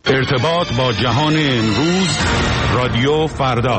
ارتباط با جهان امروز، رادیو فردا.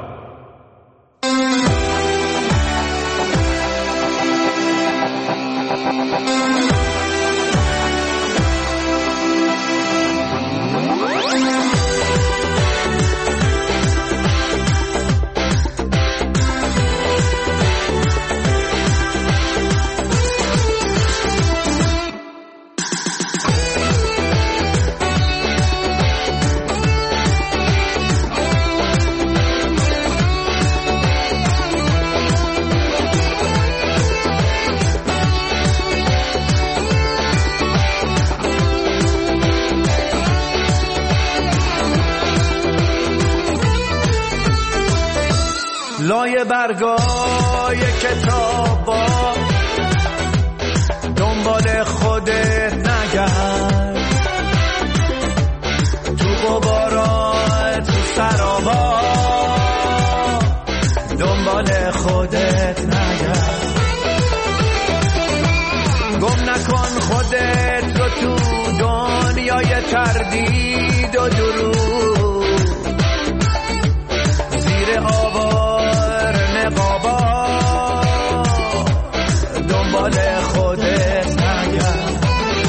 لای برگای کتابا دنبال خودت نگرد، تو غبارات تو سرابا دنبال خودت نگرد. گم نکن خودت رو تو دنیای تردید و دروغ، زیر آوار نقابا دنبال خودت نگرد.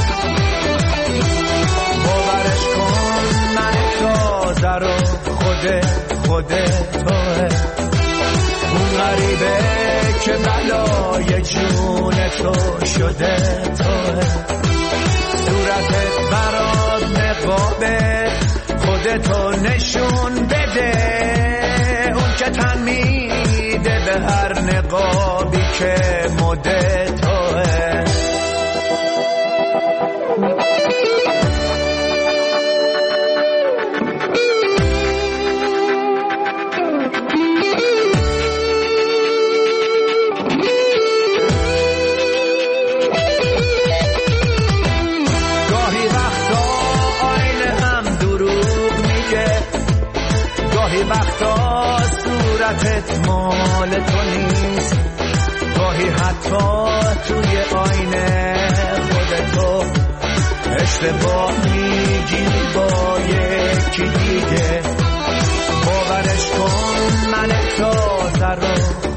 باورش کن من تازه رو خودت توه، اون غریبه که بلای جون تو شده توه. صورتت برات نقابه، خودتو نشون بده، اون که تن میده به هر نقابی که مده توه. وقتا صورتت مال تو نیست، گاهی حتی توی آینه خودتو اشتباه میگیری با یکی دیگه. باورش کن من تازه رو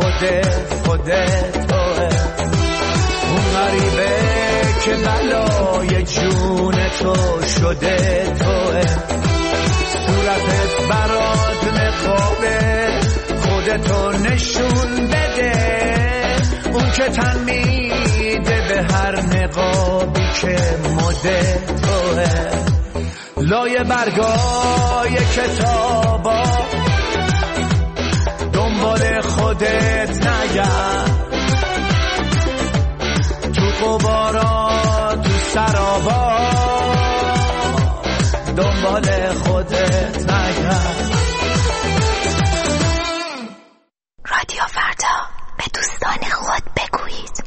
خودت توه، اون غریبه که بلای جون تو شده توه. صورتت برات نقابه، خودتو نشون بده، اون که تن میده به هر نقابی که مده توه. لای برگای کتابا دنبال خودت نگرد، تو غبارا تو سرابا دنبال خودت نگرد. رادیو فردا، به دوستان خود بگویید.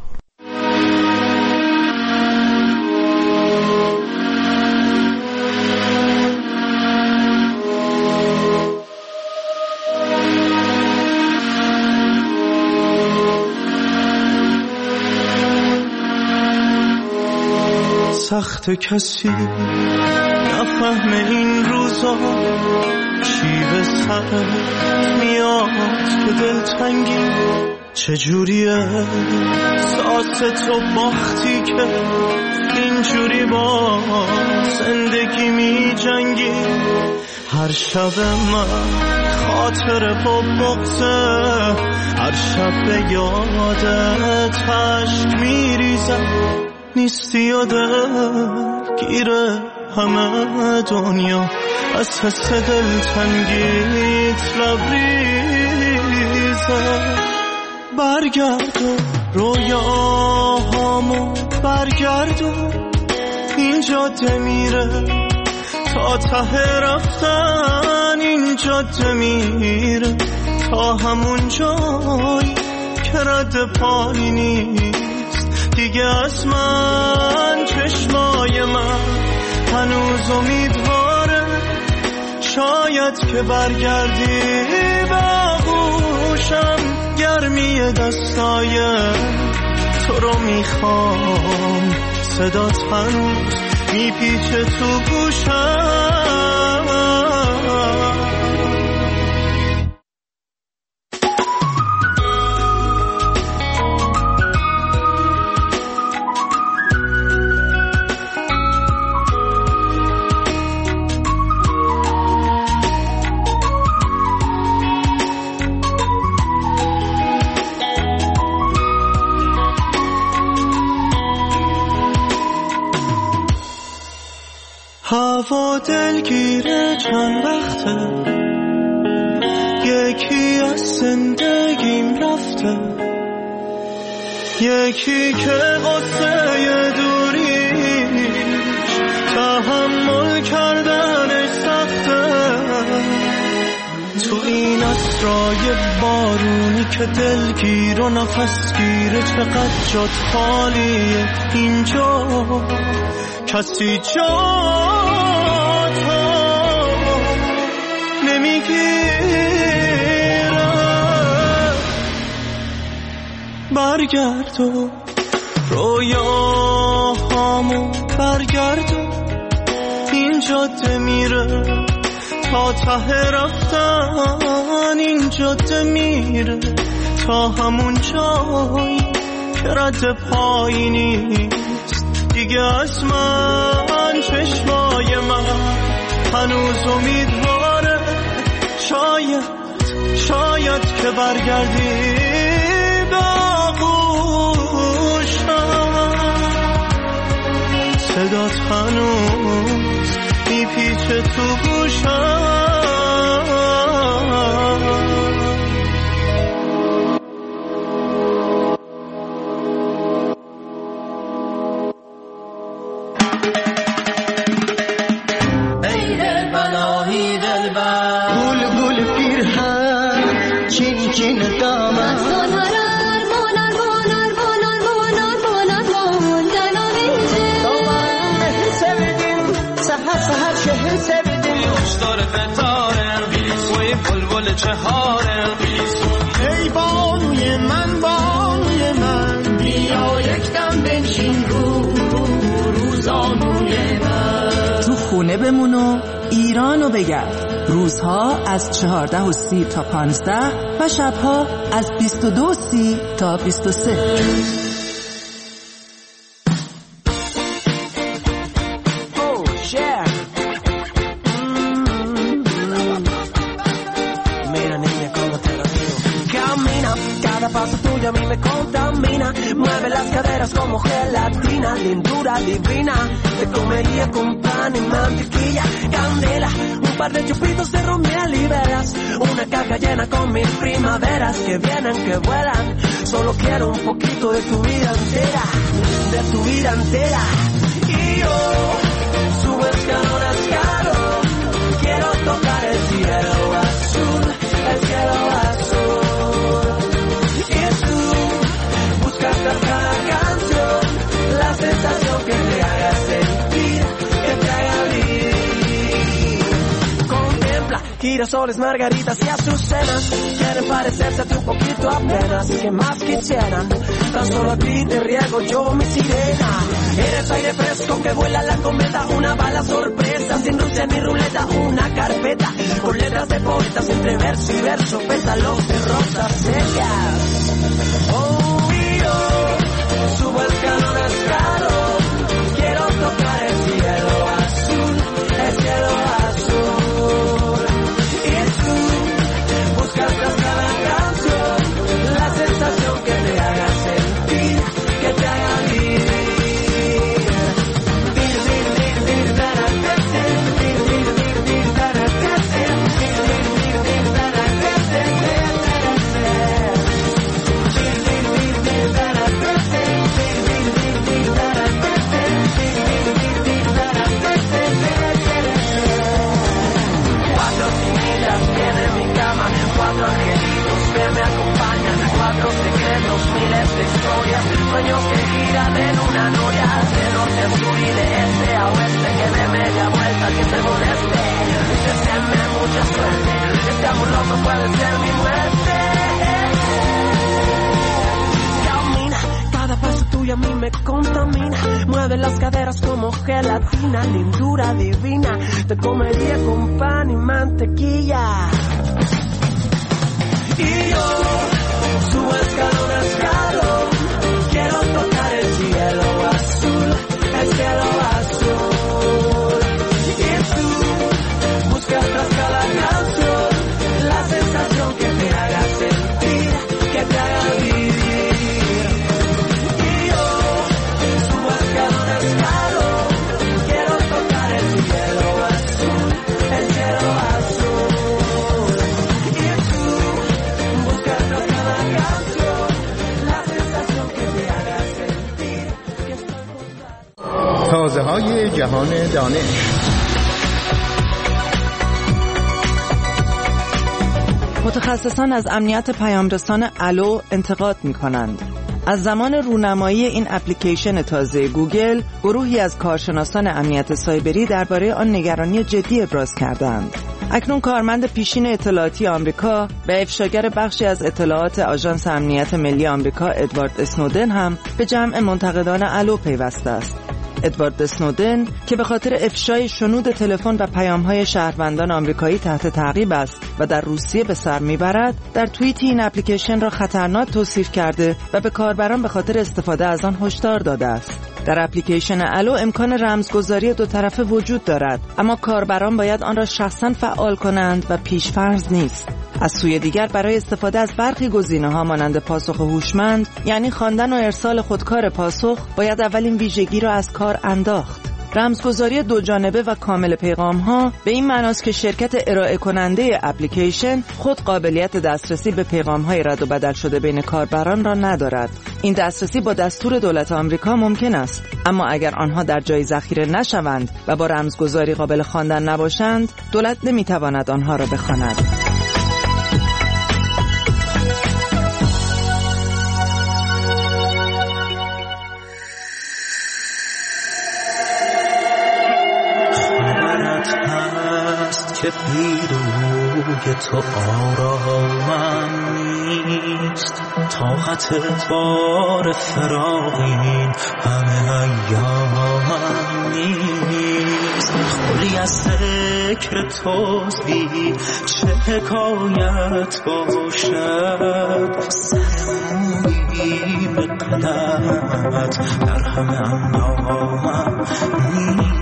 سخت کسی نفهم این روزا، چی به سرت میاد که دلتنگی چجوریه. ساز تو باختی که اینجوری با زندگی می جنگی. هر شب من خاطر با بغضه، هر شب به یادت عشق میریزم. نیستی یادت گیره همه دنیا، از حس دلتنگیت لبریزه. برگردون رویاهامو برگردون، این جاده میره تا ته رفتن، این جاده میره تا همون جایی که رد پایی نیست دیگه. از من چشمای من هنوز امیدواره، شاید که برگردی به آغوشم. گرمی دستای تو رو میخوام، صدات هنوز میپیچه تو گوشم. هوا دلگیره چند وقته، یکی از زندگیم رفته، یکی که قصه دوریش تحمل کردنش سخته. تو این عصرای بارونی که دلگیر و نفسگیره، چقدر جات خالیه اینجا، کسی جاتو نمیگیره. برگرد و رویاهامو برگرد و این جاده میره تا ته رفتن، این جاده میره تا همون جایی که رد پایی نیست دیگه از من. چشمای من هنوز امیدواره، شاید که برگردی صدات هنوز میپیچه تو گوشم. ای دلبرای دلبر، گل گل پیرهن، چین چین دامن، سهر شهر سبیدیم یوشدار فتاره وی بلبل چهاره. ای بانوی من بیا یک دم بنشین روزانوی من. تو خونه بمون و ایرانو بگرد. روزها از 14:30 تا 15 و شبها از 22:30 تا 23. Paso tuyo a mí me contamina, mueve las caderas como gelatina, lindura divina, te comería con pan y mantequilla, candela, un par de chupitos de ron miel y veras, una caja llena con mil primaveras que vienen, que vuelan, solo quiero un poquito de tu vida entera, de tu vida entera. Y yo subo escalón a escalón, quiero tocar el cielo azul, el cielo azul. Cada canción, la sensación que te haga sentir, que te haga vivir. Contempla girasoles, margaritas y azucenas, quieren parecerse a ti un poquito apenas, que más quisieran. Tan solo a ti te riego yo mi sirena. Eres aire fresco que vuela la cometa, una bala sorpresa, sin Rusia ni ruleta, una carpeta con letras de poetas entre verso y verso, pétalos de rosas secas. Subo escalón a escalón, quiero tocar el cielo azul, el cielo azul. Y tú buscas tras cada canción la sensación que te haga sentir, que te haga vivir. Cuatro angelitos que me acompañan, 4 secretos, miles de historias, sueños que giran en una noria, de norte a sur y de este a oeste, que de media vuelta que te moleste, deséame mucha suerte, este amor loco puede ser mi muerte. Camina, cada paso tuyo a mí me contamina, mueve las caderas como gelatina, lindura divina, te comería con pan y mantequilla. Y yo subo escalón a escalón, quiero tocar el cielo azul, el cielo azul. Y tú buscas tras cada canción la sensación que te haga sentir, que te haga vivir. Y yo subo escalón a escalón, quiero tocar el cielo جهان دانش. متخصصان از امنیت پیامرسان الو انتقاد می‌کنند. از زمان رونمایی این اپلیکیشن تازه گوگل، گروهی از کارشناسان امنیت سایبری درباره آن نگرانی جدی ابراز کردند. اکنون کارمند پیشین اطلاعاتی آمریکا و افشاگر بخشی از اطلاعات آژانس امنیت ملی آمریکا ادوارد اسنودن هم به جمع منتقدان الو پیوسته است. ادوارد اسنودن که به خاطر افشای شنود تلفن و پیام‌های شهروندان آمریکایی تحت تعقیب است و در روسیه به سر میبرد، در توییتی این اپلیکیشن را خطرناک توصیف کرده و به کاربران به خاطر استفاده از آن هشدار داده است. در اپلیکیشن الو امکان رمزگذاری دو طرفه وجود دارد، اما کاربران باید آن را شخصاً فعال کنند و پیش‌فرض نیست. از سوی دیگر برای استفاده از برخی گزینه‌ها مانند پاسخ هوشمند، یعنی خواندن و ارسال خودکار پاسخ، باید اول این ویژگی را از کار انداخت. رمزگذاری دو جانبه و کامل پیغام‌ها به این معناست که شرکت ارائه کننده اپلیکیشن خود قابلیت دسترسی به پیغام‌های رد و بدل شده بین کاربران را ندارد. این دسترسی با دستور دولت آمریکا ممکن است، اما اگر آنها در جای ذخیره نشوند و با رمزگذاری قابل خواندن نباشند، دولت نمی‌تواند آنها را بخواند. که پیروی تو آرامم نیست، طاقت بار فراقین همه ایامم نیست. خلی از ذکر توزی چه حکایت باشد، سرمویی به قدمت در همه اندامم نیست.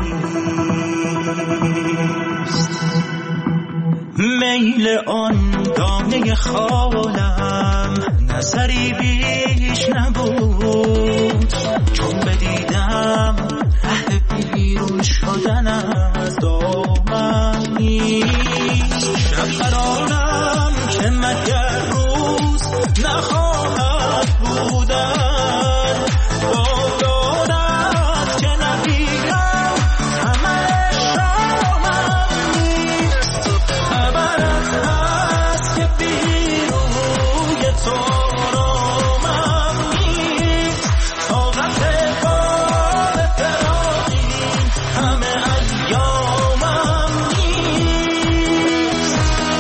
میل آن دانه خالم نظری بیش نبود، چون بدیدم ره بیرون شدن از دامن نیست. شب قرارم که مگر روز نخواهد بودن، با دانت که نبیرم همه شامم نیست. خبرت هست که بیروی تو رامم نیست، طاقت بار فراقین همه ایامم نیست.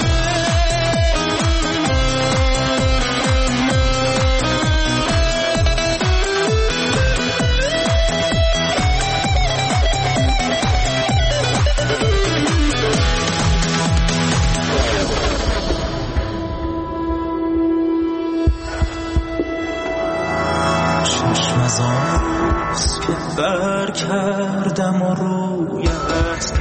چشم از آن روز که بر کردم و رویت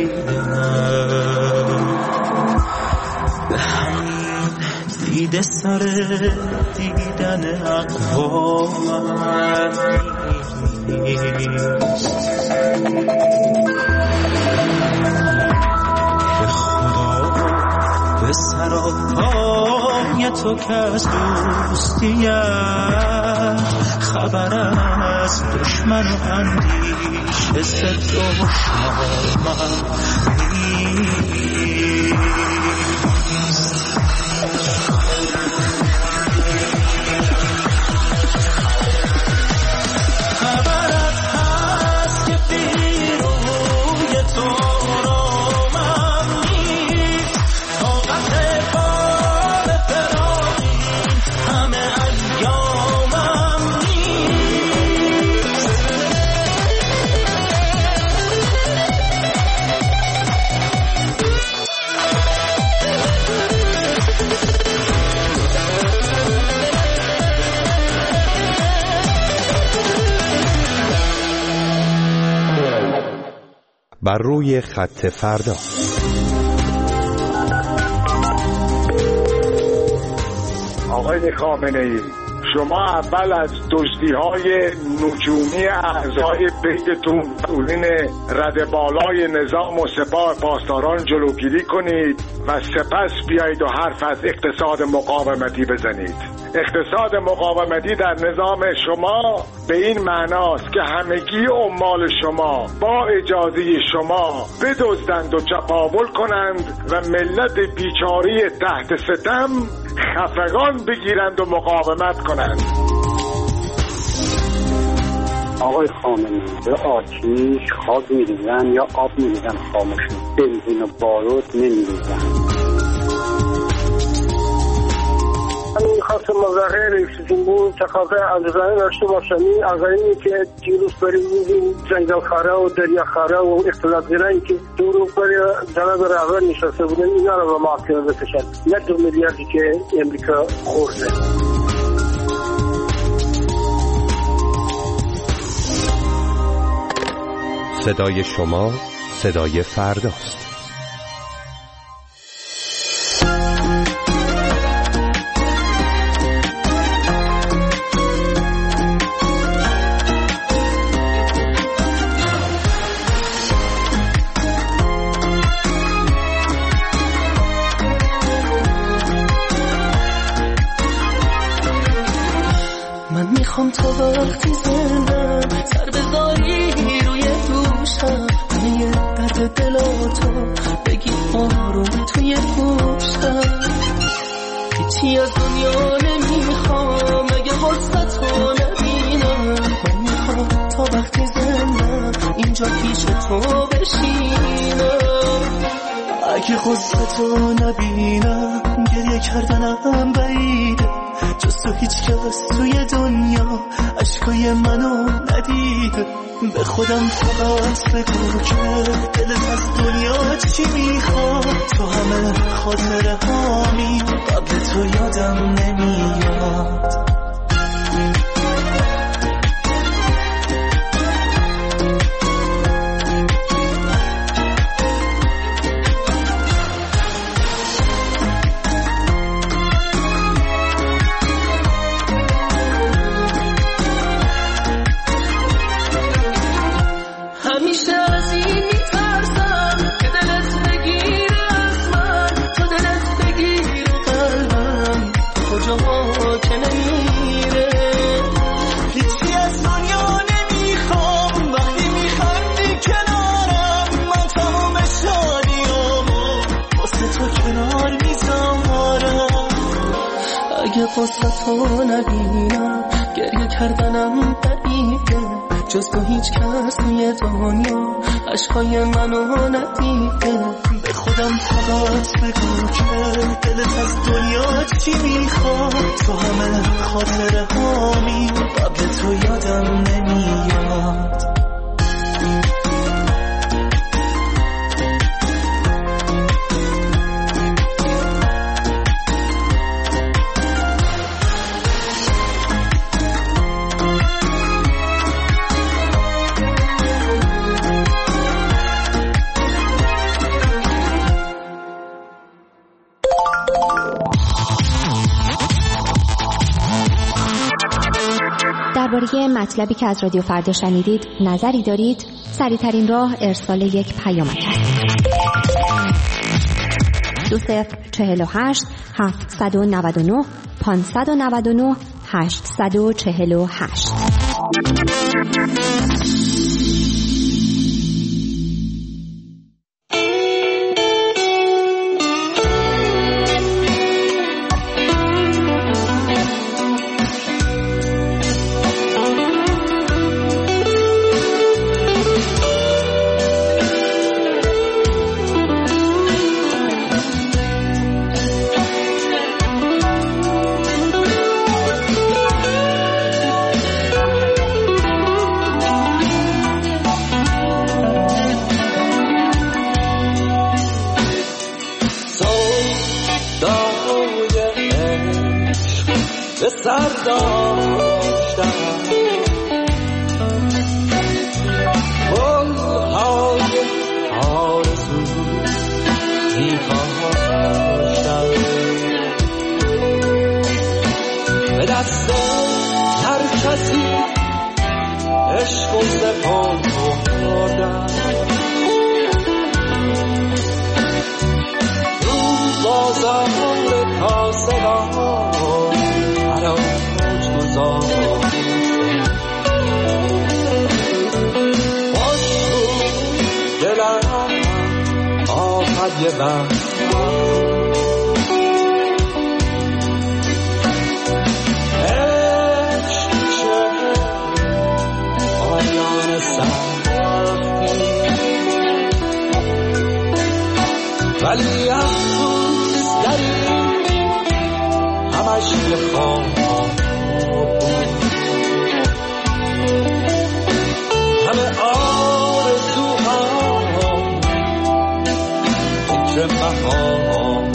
دیدم، به همین دیده سر دیدن اقوامم نیست. به خدا به سراپای تو که از دوستیت خبر از دشمن و اندیشه ضد و شامم نیست. خبرت هست که بیروی تو رامم نیست، طاقت بار فراقین همه ایامم نیست. بر روی خط فردا. آقای خامنه‌ای، شما اول از دزدی‌های نجومی اعضای بیتتون مسئولین رده بالای نظام و سپاه پاسداران جلوگیری کنید و سپس بیایید و حرف از اقتصاد مقاومتی بزنید. اقتصاد مقاومتی در نظام شما به این معناست که همگی عمال شما با اجازه شما بدزدند و چپاول کنند و ملت بیچاره تحت ستم خفقان بگیرند و مقاومت کنند. آقای خامنه‌ای به آتیش خاک می‌ریزن یا آب می‌ریزن خاموشی، بنزین و باروت نمی‌ریزن. همین خاص مظاهر سیزین بود تقاضای عزیزانه داشته باشمی آقایانی که دیروز برای میدین جنگل خاره و دریا خاره و اختلاف گرایی که دیروز برای جناب رهبر نشسته بودن اینا رو به محاکمه بکشن، نه 2 میلیاردی که امریکا خورده. صدای شما صدای فرداست. من میخوام تا وقتی زندم سر بذاری روی دوشم، همه درد دلاتو بگی آروم توی گوشم. هیچی از دنیا نمیخوام اگه واسطو نبینم. من میخوام تا وقتی زندم اینجا پیش تو بشینم. اگه غصتو نبینم گریه کردنم بعیده، جز تو هیچ کس توی دنیا عشقای منو ندیده. به خودم فقط بگو که دلت از دنیا چی میخواد، تو همه خاطره هامی قبل تو یادم نمیاد. واسطو نبینم گریه کردنم بعیده، جز تو هیچ کس توی دنیا عشقای منو ندیده. به خودم فقط بگو که دلت از دنیا چی میخواد، تو همه خاطره هامی قبل تو یادم نمیاد. درباره مطلبی که از رادیو فردا شنیدید نظری دارید؟ سریع‌ترین راه ارسال یک پیامک است. 2048 799 599 848. That's all. بوسه ها خوردم رو بازار تازه ها حراج گذار باش دلم آمد یه وقت ولی افسوس داری همش یه خواب بود همه آرزوها فکر بهار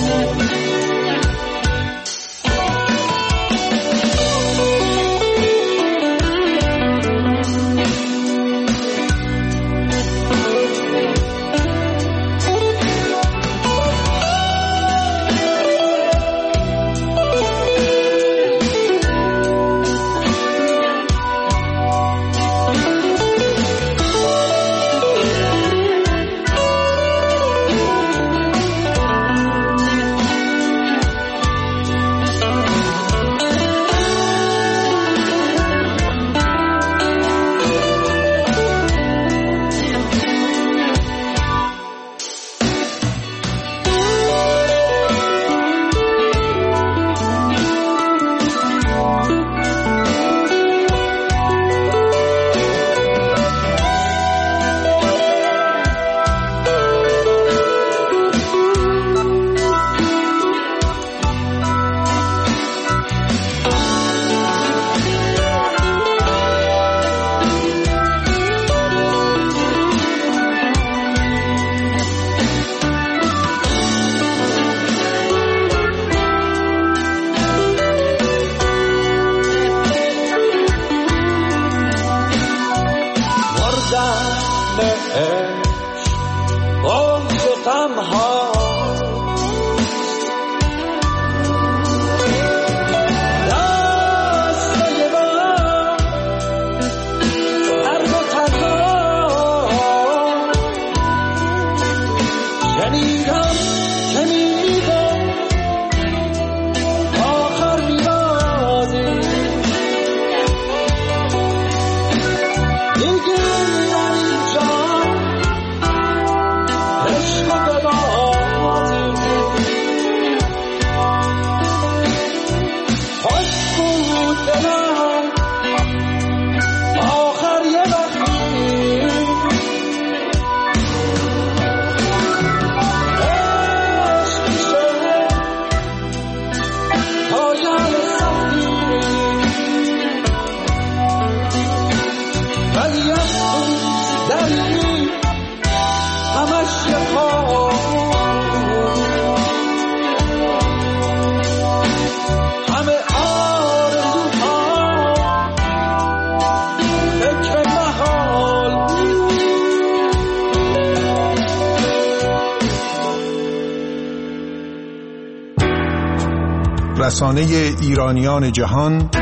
رسانه ایرانیان جهان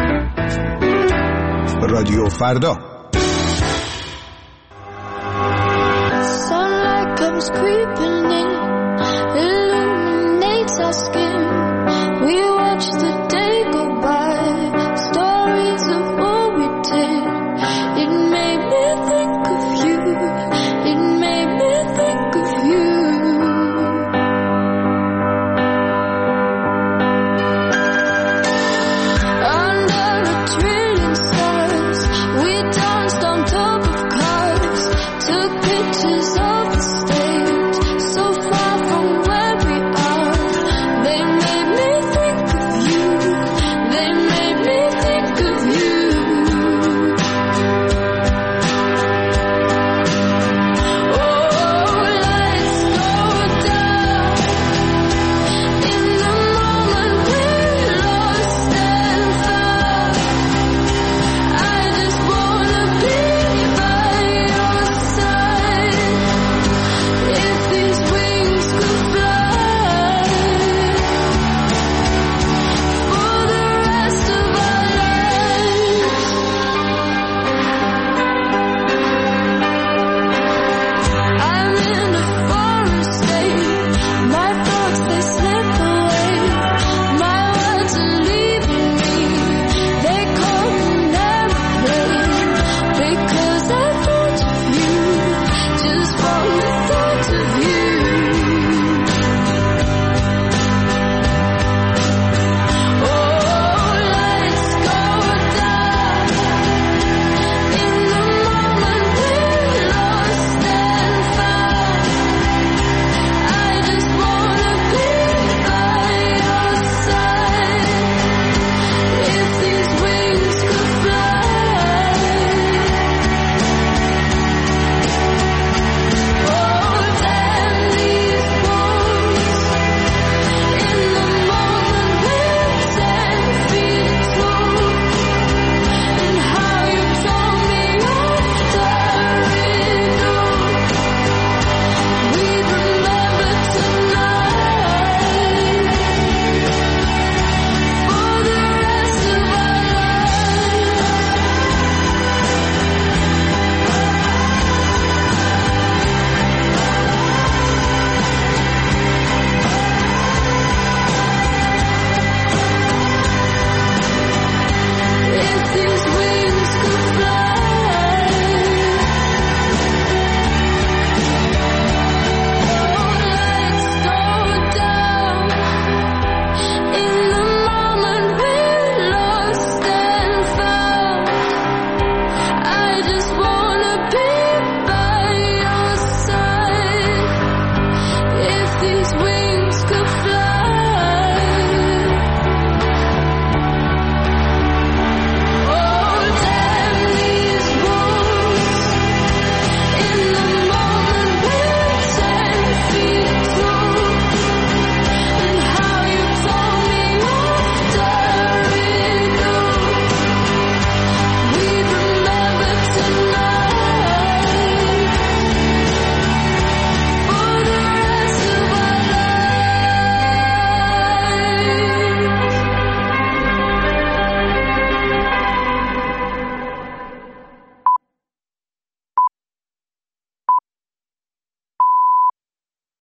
رادیو فردا. Sunlight comes creeping